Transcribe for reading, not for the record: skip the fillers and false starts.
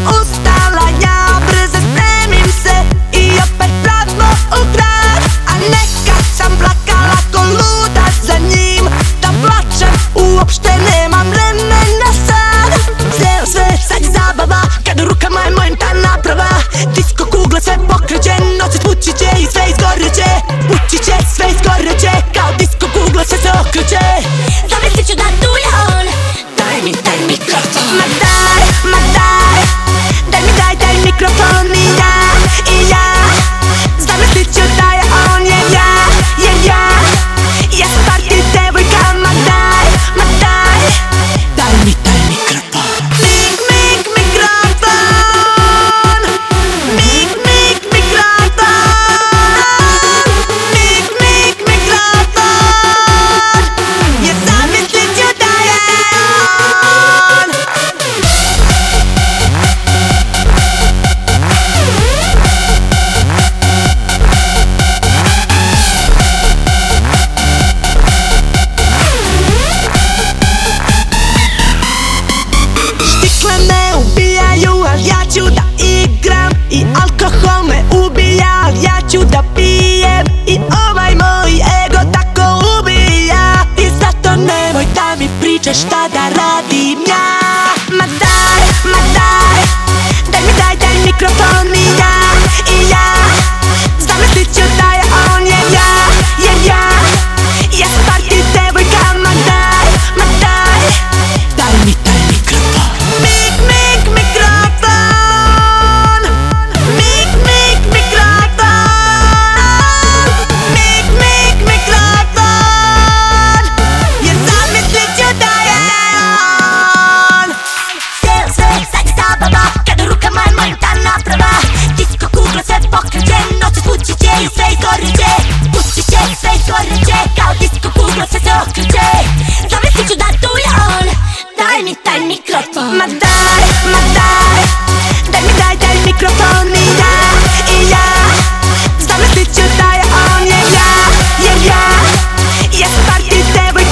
ustala ja, brzo spremim se i opet pravimo u grad. A nekad sam plakala ko luda za njim, da plačem uopšte nemam vremena sad. Ceo sve sad je zabava, kad u rukama je moja naprava. Disko kugla sve pokreće, noći spući će i sve izgoreće. Pući će, sve izgoreće, kao disko kugla sve se okreće. Zamislit ću da tu je on. Daj mi taj mikrofon. Ma daj taj mikrofon i ja zamislit ću da je on, jer ja sam party devojka. Ma daj mi taj mikrofon. Mik mikrofon. Mik mikrofon. Mik mikrofon. Ja zamislit ću da je on. Štikle me ubijaju, al ja ću da igram. I alkohol me ubija, al ja ću da pijem. I ovaj moj ego tako ubija. I zato nemoj da mi pričaš šta da radim ja. Ma daj mi taj mikrofon i ja zamislit ću da je on, jer ja sam party devojka. Ma daj mi taj mikrofon. Mik mikrofon. Mik mikrofon. Mik mikrofon. Ja zamislit ću da je on. Ceo sve sad je zabava, kad u rukama je moja naprava. Disko kugla sve pokreće, noći spući će i sve izgoreće. Pući će, sve izgoreće, kao disko kugla sve se okreće. Zamislit ću da tu je on. Daj mi taj mikrofon. Ma daj mi taj mikrofon i ja zamislit ću da je on, jer ja sam party devojka.